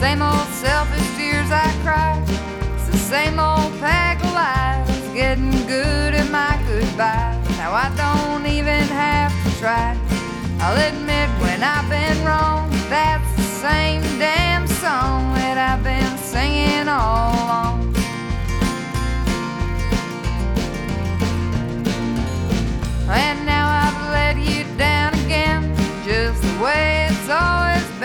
Same old selfish tears I cry. It's the same old pack of lies getting good at my goodbye. Now I don't even have to try. I'll admit when I've been wrong.